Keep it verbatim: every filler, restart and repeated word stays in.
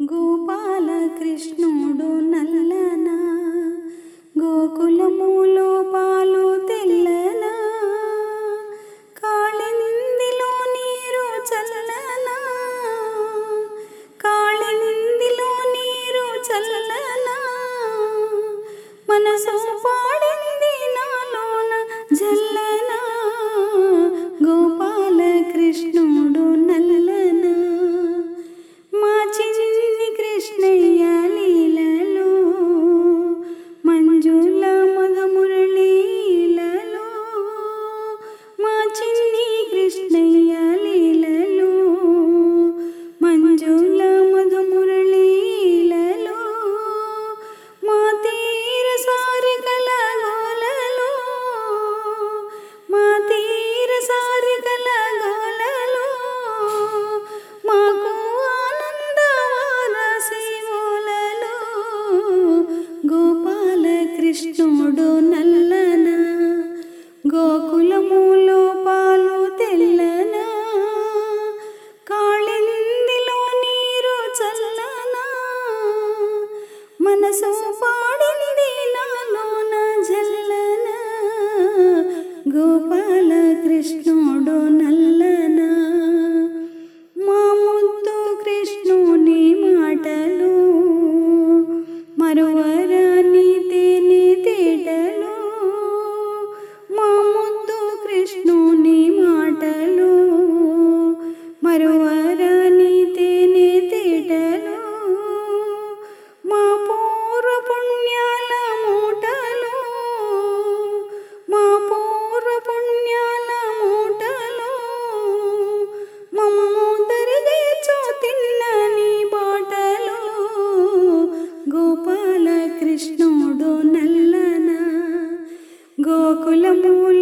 గోపాలకృష్ణుడు నల్లనా, గోకులములో పాలు తెల్లనా, కాళిందిలో నీరు చల్లనా, కాళిందిలో నీరు చల్లనా, మనసు పాడింది నాలోన జల్లనా, గోపాలకృష్ణుడు నల్లనా. మా చిన్ని కృష్ణయ్య లీలలో, మంజుల మధుమురళీలలో, మా చిన్ని కృష్ణయ్య లీలలో, మంజుల మధుమురళీలలో, మా తీర సారికల గోలలో, మా తీర సారికల గోలలో, మాకు ఆనందవారసివులలో, గోపాలకృష్ణుడు నల్లనా, గోకులములో పాలు తెల్లనా, కాళిందిలో నీరు చల్లనా, మనసు పాడింది నాలోన జల్లనా, గోపాలకృష్ణుడు నల్లనా. మా ముద్దు కృష్ణుని మాటలు, మరువరాని తేనె తేటలు, మా ముద్దు కృష్ణుని మాటలు, మరువరాని తేనె తేటలు, మా పూర్వ పుణ్యాల మూటలు, మా పూర్వ పుణ్యాల మూటలు, మమ్ము దరిదేచో తిన్నని బాటలు, గోపాలకృష్ణుడు నల్లనా, గోకులములో